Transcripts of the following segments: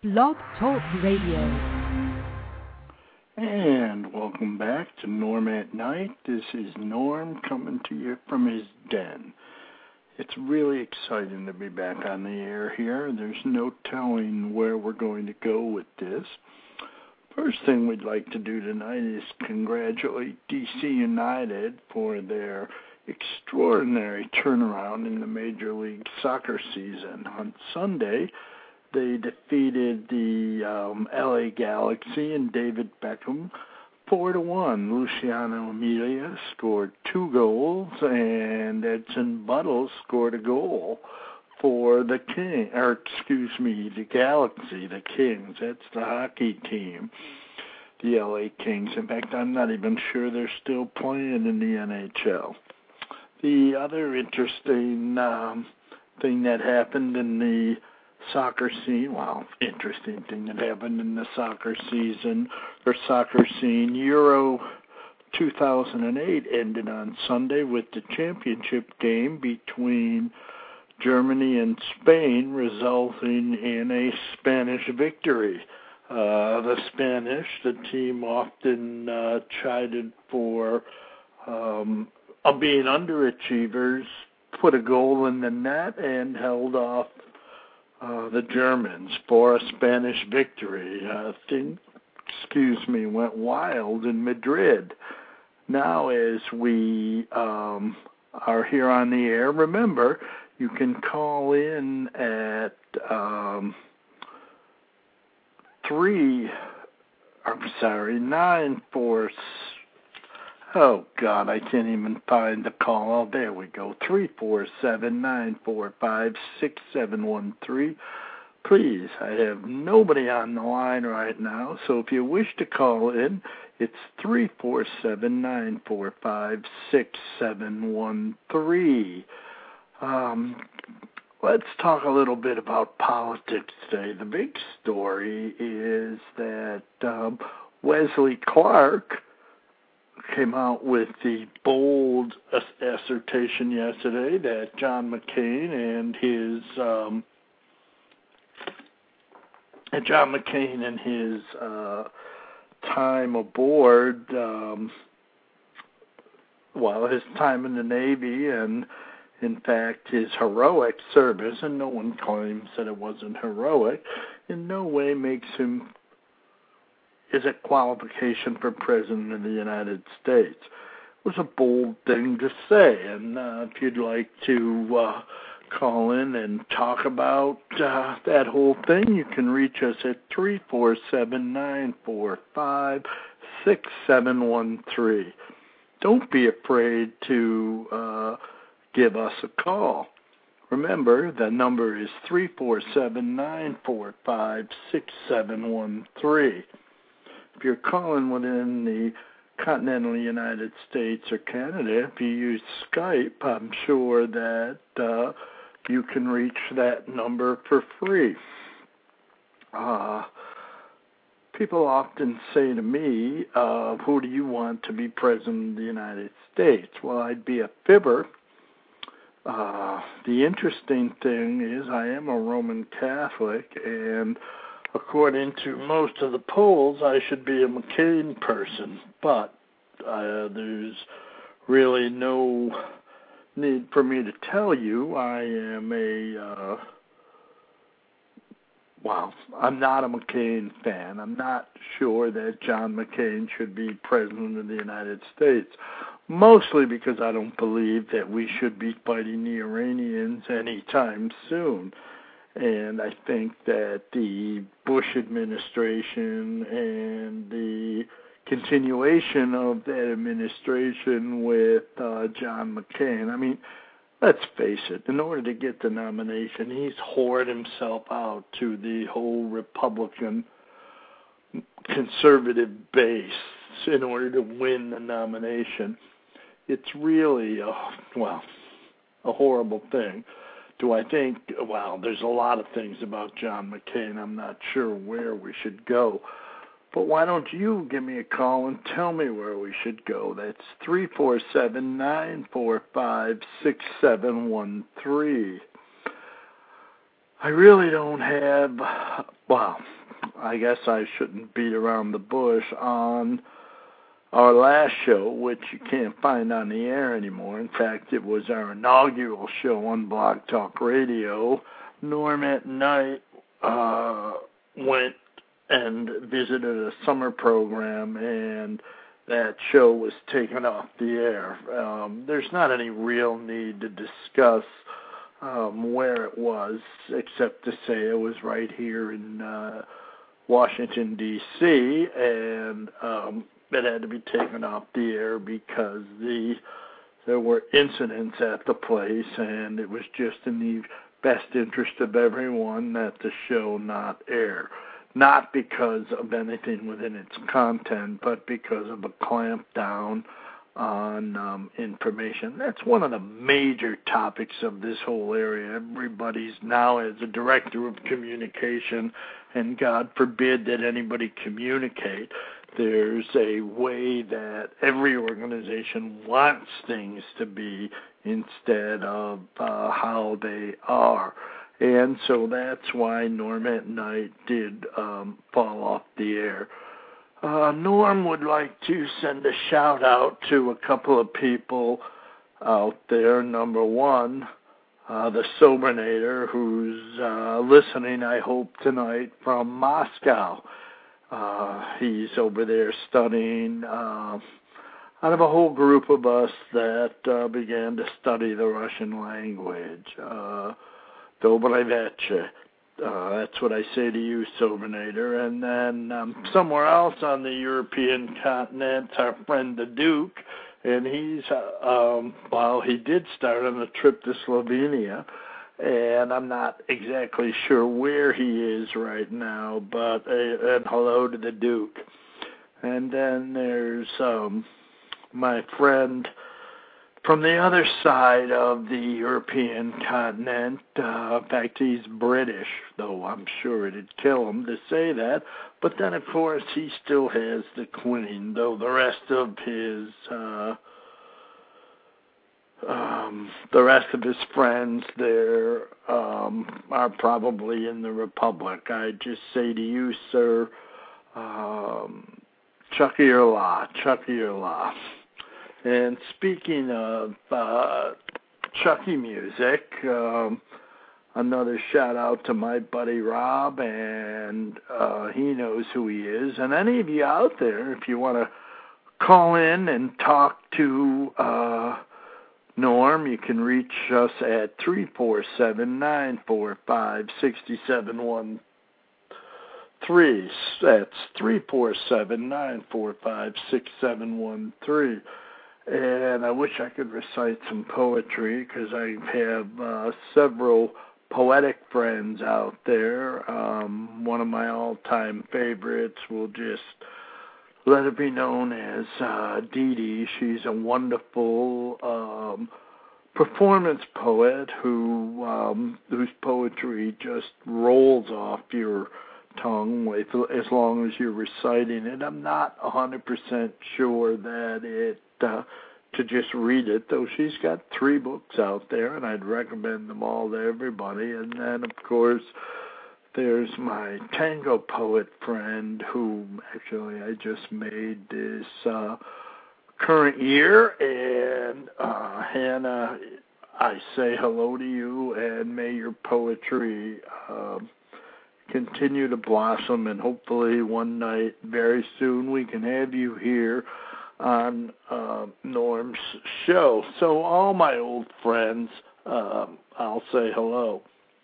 Blog Talk Radio. And welcome back to Norm at Night. This is Norm coming to you from his den. It's really exciting to be back on the air here. There's no telling where we're going to go with this. First thing we'd like to do tonight is congratulate DC United for their extraordinary turnaround in the Major League Soccer season. On Sunday, they defeated the LA Galaxy and David Beckham 4-1. Luciano Emilia scored 2 goals, and Edson Buttles scored a goal for the Galaxy, the Kings. That's the hockey team, the LA Kings. In fact, I'm not even sure they're still playing in the NHL. The other interesting thing that happened in the soccer scene, interesting thing that happened in the soccer scene, Euro 2008 ended on Sunday with the championship game between Germany and Spain, resulting in a Spanish victory. The Spanish, the team often chided for being underachievers, put a goal in the net and held off the Germans for a Spanish victory. Things went wild in Madrid. Now, as we are here on the air, remember, you can call in at 946. Oh, God, I can't even find the call. Oh, there we go. 347-945-6713. Please, I have nobody on the line right now, so if you wish to call in, it's 347-945-6713. Let's talk a little bit about politics today. The big story is that Wesley Clark came out with the bold assertion yesterday that John McCain and his time aboard, his time in the Navy and, in fact, his heroic service, and no one claims that it wasn't heroic, in no way is a qualification for President of the United States. It was a bold thing to say, and if you'd like to call in and talk about that whole thing, you can reach us at 347-945-6713. Don't be afraid to give us a call. Remember, the number is 347-945-6713. If you're calling within the continental United States or Canada, if you use Skype, I'm sure that you can reach that number for free. People often say to me, who do you want to be president of the United States? Well, I'd be a fibber. The interesting thing is I am a Roman Catholic, and according to most of the polls, I should be a McCain person, but there's really no need for me to tell you I am I'm not a McCain fan. I'm not sure that John McCain should be president of the United States, mostly because I don't believe that we should be fighting the Iranians anytime soon. And I think that the Bush administration and the continuation of that administration with John McCain, let's face it, in order to get the nomination, he's whored himself out to the whole Republican conservative base in order to win the nomination. It's really, a horrible thing. Do I think, there's a lot of things about John McCain. I'm not sure where we should go. But why don't you give me a call and tell me where we should go? That's 347-945-6713. I really don't have, I guess I shouldn't beat around the bush on our last show, which you can't find on the air anymore. In fact, it was our inaugural show on Blog Talk Radio. Norm at Night went and visited a summer program, and that show was taken off the air. There's not any real need to discuss where it was, except to say it was right here in Washington, D.C., and it had to be taken off the air because there were incidents at the place, and it was just in the best interest of everyone that the show not air. Not because of anything within its content, but because of a clampdown on information. That's one of the major topics of this whole area. Everybody's now as a director of communication, and God forbid that anybody communicate. There's a way that every organization wants things to be instead of how they are. And so that's why Norm at Night did fall off the air. Norm would like to send a shout-out to a couple of people out there. Number one, the Sobernator, who's listening, I hope, tonight from Moscow. He's over there studying out of a whole group of us that began to study the Russian language. Dobry večer. That's what I say to you, Sobernator. And then somewhere else on the European continent, our friend the Duke, and he's, he did start on a trip to Slovenia, and I'm not exactly sure where he is right now, but, and hello to the Duke. And then there's my friend from the other side of the European continent. In fact, he's British, though I'm sure it'd kill him to say that. But then, of course, he still has the Queen, though the rest of his friends there are probably in the Republic. I just say to you, sir, Chucky your la, Chucky your la. And speaking of Chucky music, another shout out to my buddy Rob, and he knows who he is. And any of you out there, if you want to call in and talk to Norm, you can reach us at 347-945-6713. That's 347-945-6713. And I wish I could recite some poetry because I have several poetic friends out there. One of my all-time favorites will just let it be known as Dee Dee. She's a wonderful performance poet whose poetry just rolls off your tongue as long as you're reciting it. I'm not 100% sure that it to just read it, though she's got 3 books out there, and I'd recommend them all to everybody. And then, of course, there's my tango poet friend who actually I just made this current year. And Hannah, I say hello to you, and may your poetry continue to blossom, and hopefully one night very soon we can have you here on Norm's show. So all my old friends, I'll say hello.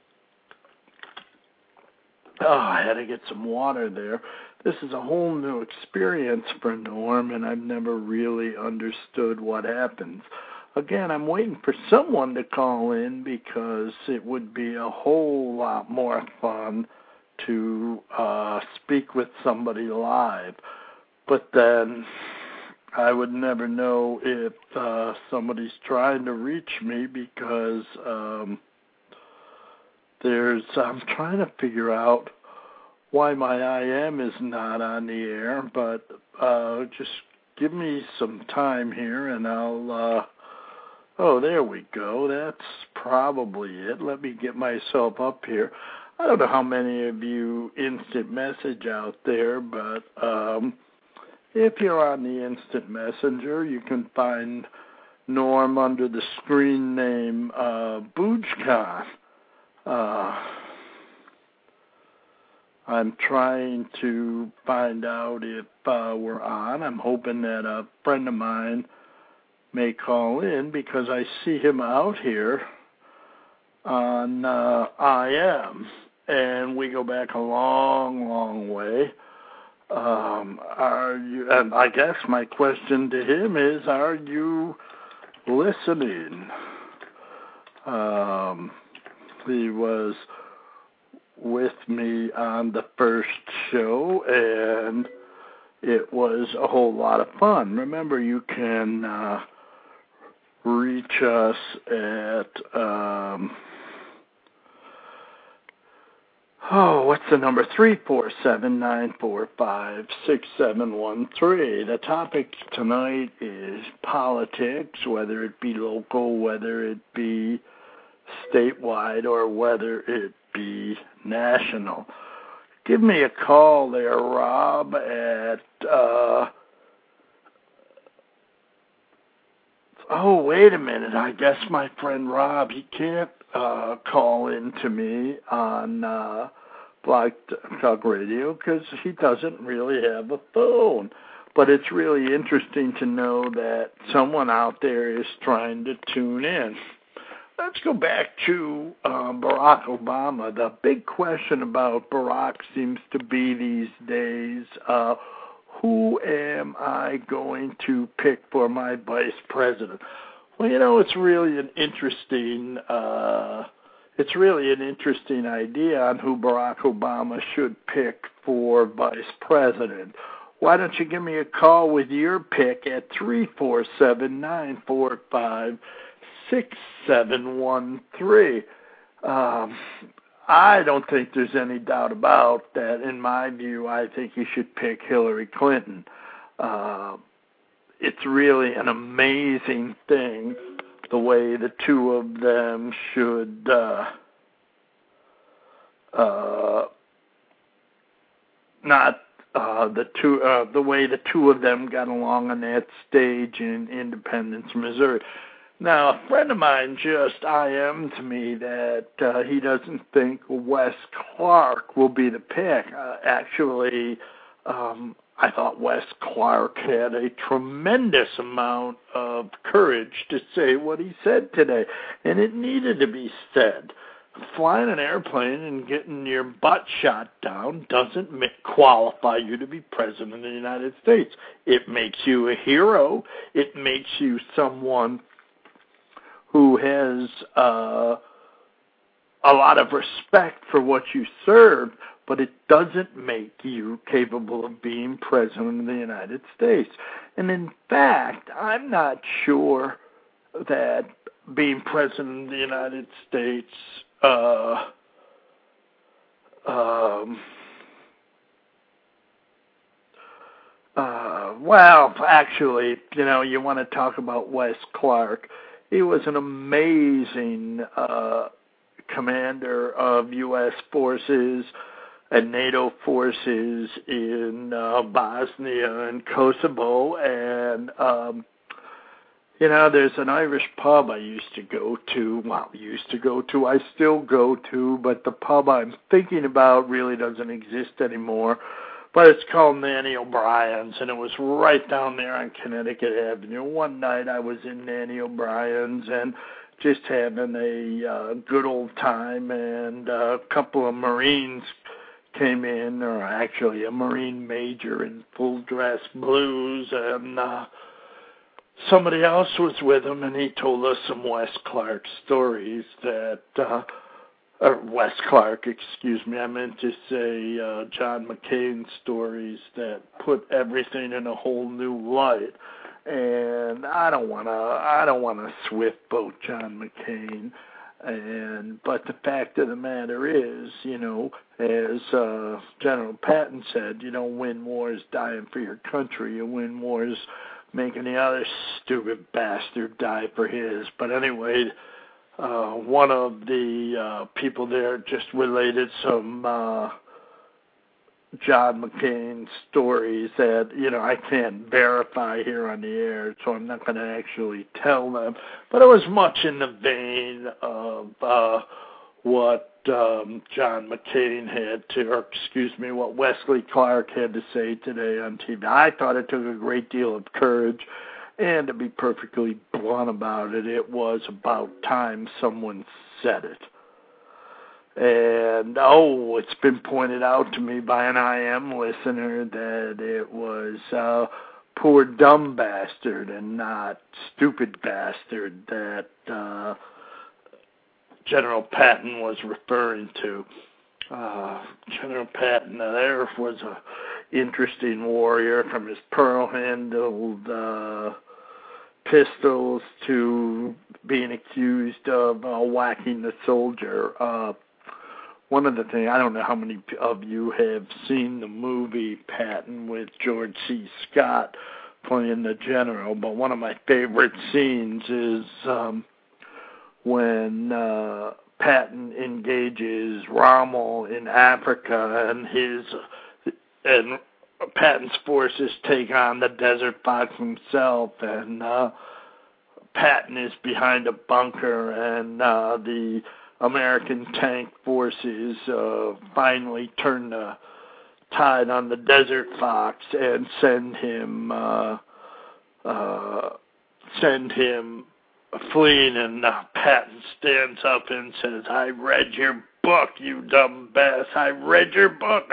I had to get some water there. This is a whole new experience for Norm, and I've never really understood what happens. Again, I'm waiting for someone to call in because it would be a whole lot more fun to speak with somebody live. But then I would never know if somebody's trying to reach me because I'm trying to figure out why my IM is not on the air, but just give me some time here and I'll, there we go. That's probably it. Let me get myself up here. I don't know how many of you instant message out there, but if you're on the instant messenger, you can find Norm under the screen name BoojCon. I'm trying to find out if we're on. I'm hoping that a friend of mine may call in because I see him out here on IM, and we go back a long, long way. Are you? And I guess my question to him is: are you listening? He was with me on the first show, and it was a whole lot of fun. Remember, you can reach us at what's the number? 347-945-6713. The topic tonight is politics, whether it be local, whether it be statewide, or whether it be national. Give me a call there, Rob, at wait a minute. I guess my friend Rob, he can't call in to me on Blog Talk Radio because he doesn't really have a phone. But it's really interesting to know that someone out there is trying to tune in. Let's go back to Barack Obama. The big question about Barack seems to be these days, who am I going to pick for my vice president? Well, it's really an interesting idea on who Barack Obama should pick for vice president. Why don't you give me a call with your pick at 347-945-6713. I don't think there's any doubt about that. In my view, I think you should pick Hillary Clinton. It's really an amazing thing the way the two of them should the way the two of them got along on that stage in Independence, Missouri. Now, a friend of mine just IM'd me that he doesn't think Wes Clark will be the pick. Actually, I thought Wes Clark had a tremendous amount of courage to say what he said today, and it needed to be said. Flying an airplane and getting your butt shot down doesn't qualify you to be president of the United States. It makes you a hero. It makes you someone who has a lot of respect for what you served, but it doesn't make you capable of being president of the United States. And in fact, I'm not sure that being president of the United States well, actually, you want to talk about Wes Clark. He was an amazing commander of U.S. forces and NATO forces in Bosnia and Kosovo. And, there's an Irish pub I used to go to. I still go to, but the pub I'm thinking about really doesn't exist anymore. But it's called Nanny O'Brien's, and it was right down there on Connecticut Avenue. One night I was in Nanny O'Brien's and just having a good old time, and a couple of Marines came in, or actually a Marine major in full dress blues, and somebody else was with him, and he told us some Wes Clark stories that... Wes Clark, excuse me. I meant to say John McCain stories that put everything in a whole new light. And I don't want to swift boat John McCain. But the fact of the matter is, as General Patton said, you don't win wars dying for your country. You win wars making the other stupid bastard die for his. But anyway, one of the people there just related some John McCain stories that, I can't verify here on the air, so I'm not going to actually tell them. But it was much in the vein of what John McCain what Wesley Clark had to say today on TV. I thought it took a great deal of courage, and to be perfectly blunt about it, it was about time someone said it. And, it's been pointed out to me by an IM listener that it was poor dumb bastard and not stupid bastard that General Patton was referring to. General Patton there was a interesting warrior, from his pearl-handled pistols to being accused of whacking the soldier. One of the things, I don't know how many of you have seen the movie Patton with George C. Scott playing the general, but one of my favorite scenes is when Patton engages Rommel in Africa, and Patton's forces take on the Desert Fox himself, and Patton is behind a bunker, and the American tank forces finally turn the tide on the Desert Fox and send him fleeing, and Patton stands up and says, "I read your book, you dumb bass. I read your book.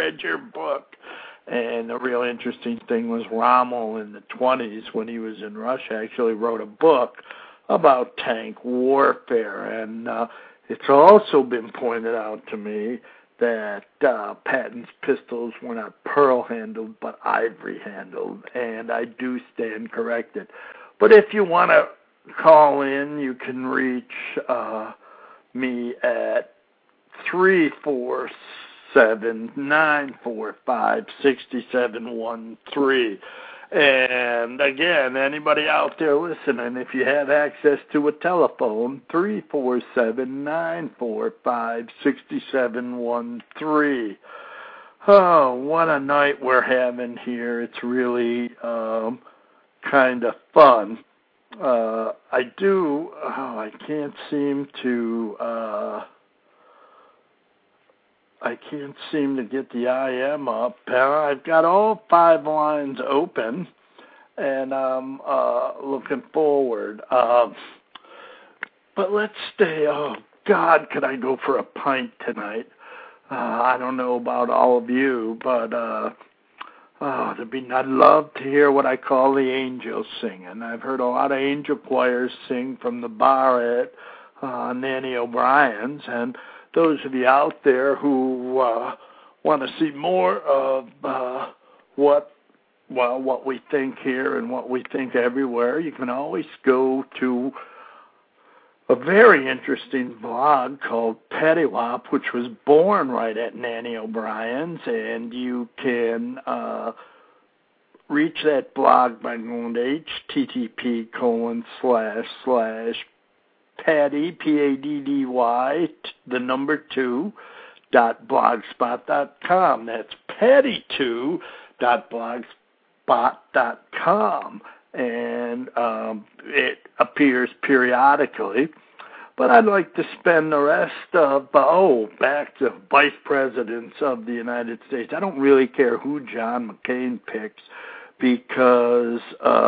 And the real interesting thing was Rommel in the 20s, when he was in Russia, actually wrote a book about tank warfare. And it's also been pointed out to me that Patton's pistols were not pearl-handled, but ivory-handled, and I do stand corrected. But if you want to call in, you can reach me at 347-945-6713. And again, anybody out there listening, if you have access to a telephone, 347-945-6713. Oh, what a night we're having here. It's really kind of fun. I can't seem to get the IM up. I've got all 5 lines open, and I'm looking forward. But let's stay. Oh, God, could I go for a pint tonight? I don't know about all of you, but I'd love to hear what I call the angels singing. I've heard a lot of angel choirs sing from the bar at Nanny O'Brien's, and those of you out there who want to see more of what we think here and what we think everywhere, you can always go to a very interesting blog called Paddywop, which was born right at Nanny O'Brien's, and you can reach that blog by going to http:// Paddy, the number 2.blogspot.com. That's paddy2.blogspot.com. And it appears periodically. But I'd like to spend the rest of, back to vice presidents of the United States. I don't really care who John McCain picks, because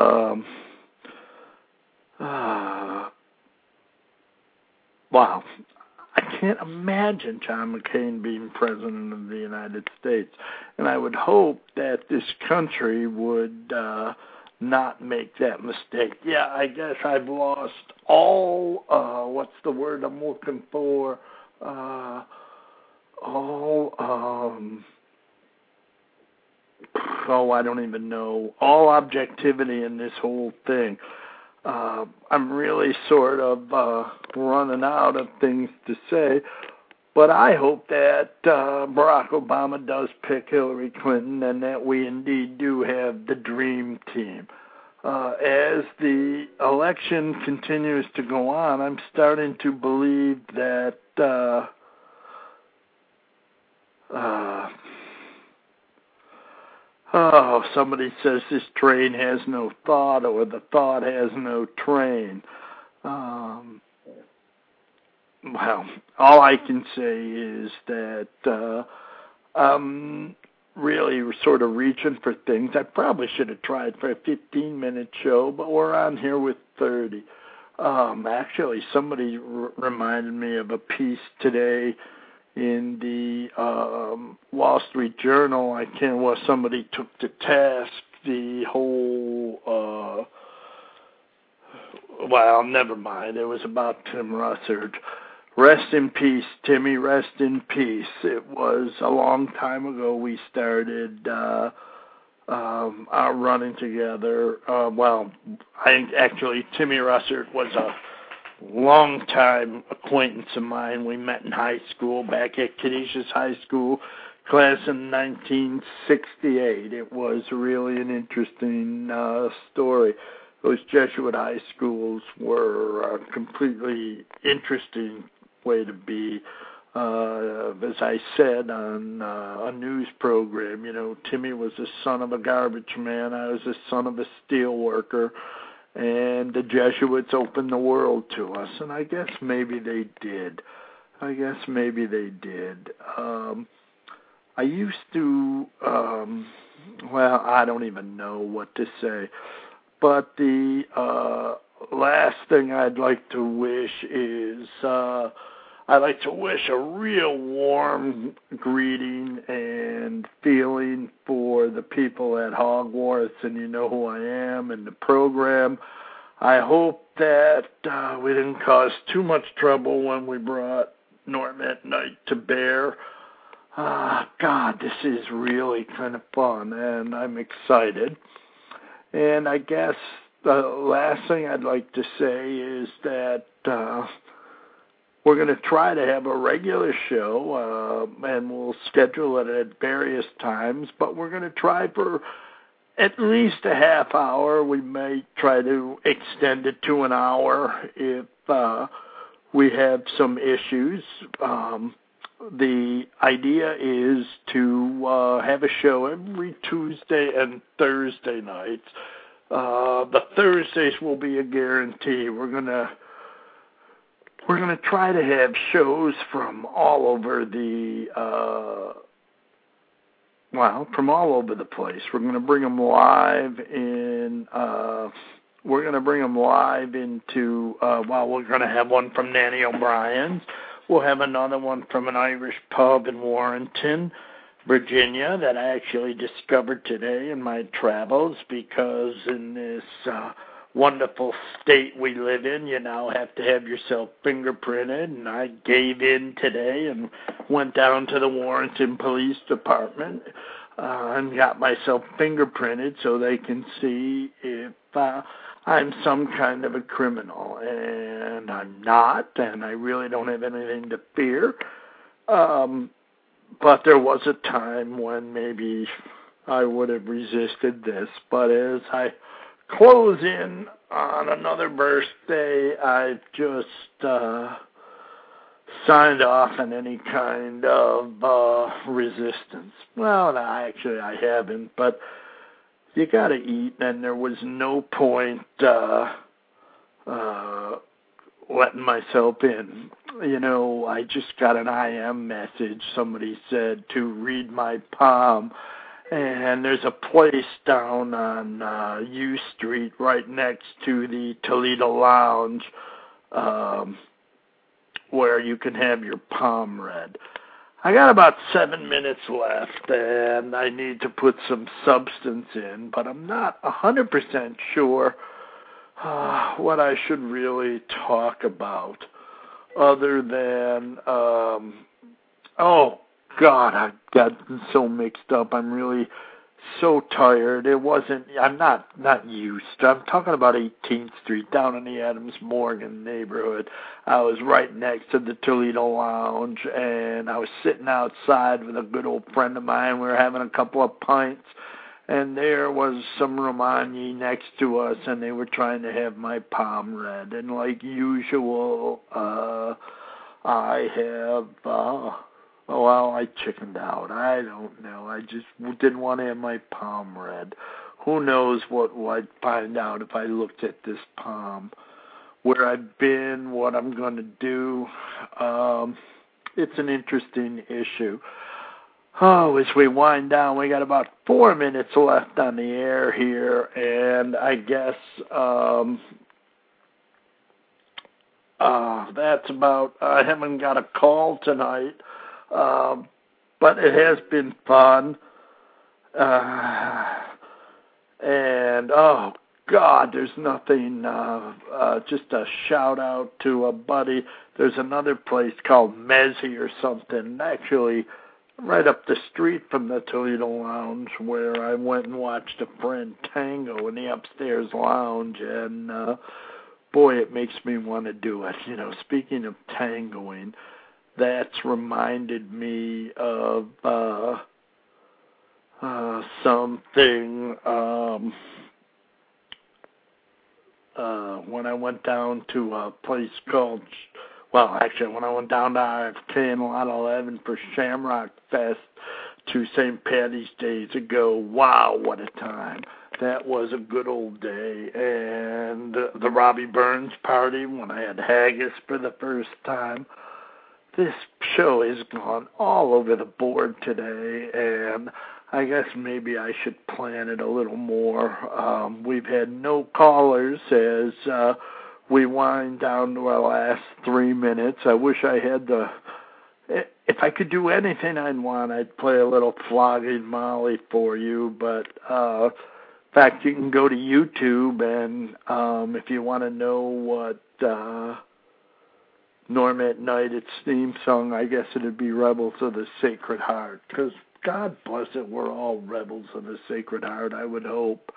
wow, I can't imagine John McCain being president of the United States. And I would hope that this country would not make that mistake. Yeah, I guess I've lost all, what's the word I'm looking for? I don't even know. All objectivity in this whole thing. I'm really sort of running out of things to say, but I hope that Barack Obama does pick Hillary Clinton, and that we indeed do have the dream team. as the election continues to go on, I'm starting to believe that somebody says this train has no thought, or the thought has no train. Well, all I can say is that I'm really sort of reaching for things. I probably should have tried for a 15-minute show, but we're on here with 30. Actually, somebody reminded me of a piece today in the Wall Street Journal. Somebody took to task the whole, well, never mind. It was about Tim Russert. Rest in peace, Timmy, rest in peace. It was a long time ago we started our running together. Timmy Russert was a long-time acquaintance of mine. We met in high school, back at Canisius High School, class in 1968. It was really an interesting story. Those Jesuit high schools were a completely interesting way to be. As I said on a news program, Timmy was the son of a garbage man. I was the son of a steel worker. And the Jesuits opened the world to us, and I guess maybe they did. I used to, I don't even know what to say. But the last thing I'd like to wish is I'd like to wish a real warm greeting and feeling for the people at Hogwarts, and you know who I am, and the program. I hope that we didn't cause too much trouble when we brought Norm at Night to bear. God, this is really kind of fun, and I'm excited. And I guess the last thing I'd like to say is that we're going to try to have a regular show, and we'll schedule it at various times, but we're going to try for at least a half hour. We may try to extend it to an hour if we have some issues. The idea is to have a show every Tuesday and Thursday nights. The Thursdays will be a guarantee. We're gonna try to have shows from all over from all over the place. We're gonna bring them live in. We're gonna bring them live into. We're gonna have one from Nanny O'Brien's. We'll have another one from an Irish pub in Warrenton, Virginia, that I actually discovered today in my travels, because in this wonderful state we live in, you now have to have yourself fingerprinted, and I gave in today and went down to the Warrenton Police Department and got myself fingerprinted so they can see if I'm some kind of a criminal, and I'm not, and I really don't have anything to fear. But there was a time when maybe I would have resisted this. But as I close in on another birthday, I've just signed off on any kind of resistance. Well, no, actually I haven't, but you got to eat, and there was no point letting myself in. I just got an IM message. Somebody said to read my palm, and there's a place down on U Street right next to the Toledo Lounge where you can have your palm read. I got about 7 minutes left, and I need to put some substance in, but I'm not 100% sure what I should really talk about, other than, I've gotten so mixed up. I'm really so tired. I'm not used. I'm talking about 18th Street, down in the Adams Morgan neighborhood. I was right next to the Toledo Lounge, and I was sitting outside with a good old friend of mine. We were having a couple of pints, and there was some Romagna next to us, and they were trying to have my palm read. And like usual, I chickened out. I don't know. I just didn't want to have my palm read. Who knows what I'd find out if I looked at this palm, where I've been, what I'm going to do. It's an interesting issue. Oh, as we wind down, we got about 4 minutes left on the air here, and I guess that's about. I haven't got a call tonight, but it has been fun. And oh God, there's nothing. Just a shout out to a buddy. There's another place called Mezzi or something. Actually, right up the street from the Toledo Lounge, where I went and watched a friend tango in the upstairs lounge, and boy, it makes me want to do it. You know, speaking of tangoing, that's reminded me of something. When I went down to a place called, when I went down to RFK in Lot 11 for Shamrock Fest 2 St. Patty's Days ago, wow, what a time. That was a good old day. And the Robbie Burns party when I had haggis for the first time. This show has gone all over the board today, and I guess maybe I should plan it a little more. We've had no callers as we wind down to our last 3 minutes. I wish I had if I could do anything I'd play a little Flogging Molly for you, but in fact, you can go to YouTube, and if you want to know what Norm at Night, its theme song, I guess it'd be Rebels of the Sacred Heart, because God bless it, we're all rebels of the Sacred Heart, I would hope.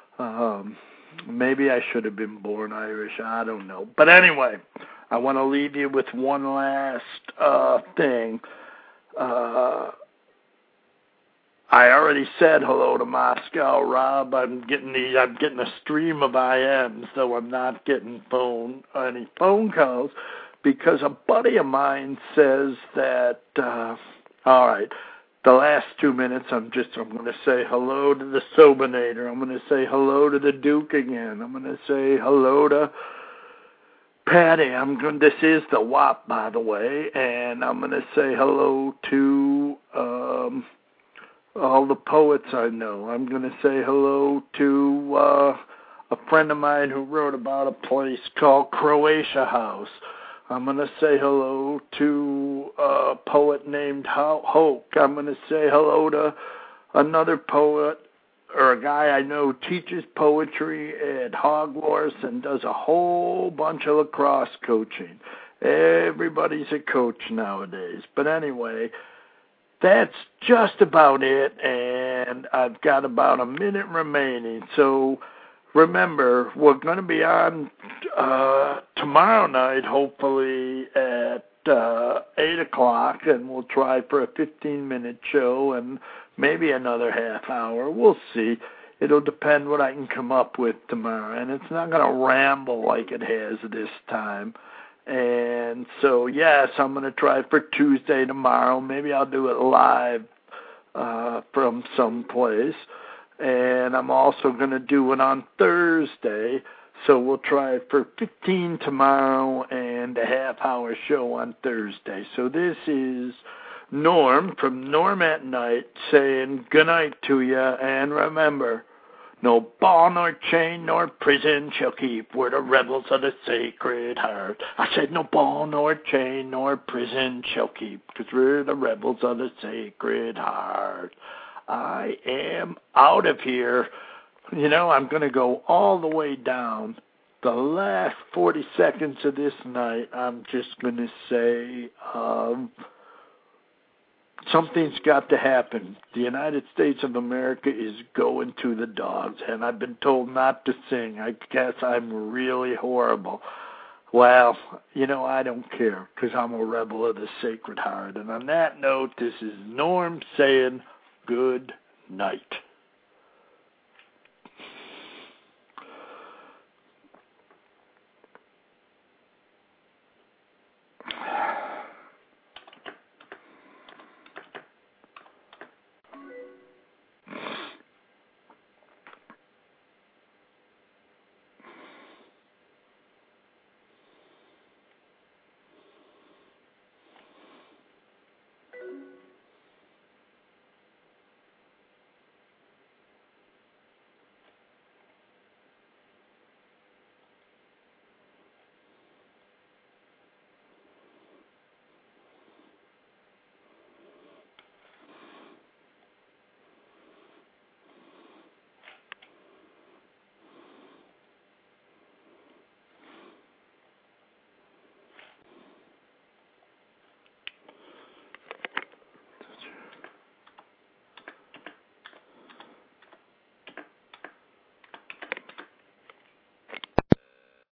Maybe I should have been born Irish, I don't know. But anyway, I want to leave you with one last thing. I already said hello to Moscow, Rob. I'm getting a stream of IMs, though I'm not getting any phone calls, because a buddy of mine says that. All right, the last 2 minutes, I'm going to say hello to the Sobinator. I'm going to say hello to the Duke again. I'm going to say hello to Patty. This is the WAP, by the way, and I'm going to say hello to all the poets I know. I'm going to say hello to a friend of mine who wrote about a place called Croatia House. I'm going to say hello to a poet named Hoke. I'm going to say hello to another poet, or a guy I know teaches poetry at Hogwarts and does a whole bunch of lacrosse coaching. Everybody's a coach nowadays. But anyway, that's just about it, and I've got about a minute remaining. So remember, we're going to be on tomorrow night, hopefully at 8 o'clock, and we'll try for a 15-minute show and maybe another half hour. We'll see. It'll depend what I can come up with tomorrow, and it's not going to ramble like it has this time. And so, yes, I'm going to try for Tuesday tomorrow. Maybe I'll do it live from someplace. And I'm also going to do it on Thursday. So we'll try for 15 tomorrow and a half-hour show on Thursday. So this is Norm from Norm at Night saying good night to you. And remember, no ball nor chain nor prison shall keep. We're the rebels of the Sacred Heart. I said no ball nor chain nor prison shall keep, because we're the rebels of the Sacred Heart. I am out of here. You know, I'm going to go all the way down. The last 40 seconds of this night, I'm just going to say something's got to happen. The United States of America is going to the dogs, and I've been told not to sing. I guess I'm really horrible. Well, you know, I don't care, because I'm a rebel of the Sacred Heart. And on that note, this is Norm saying good night.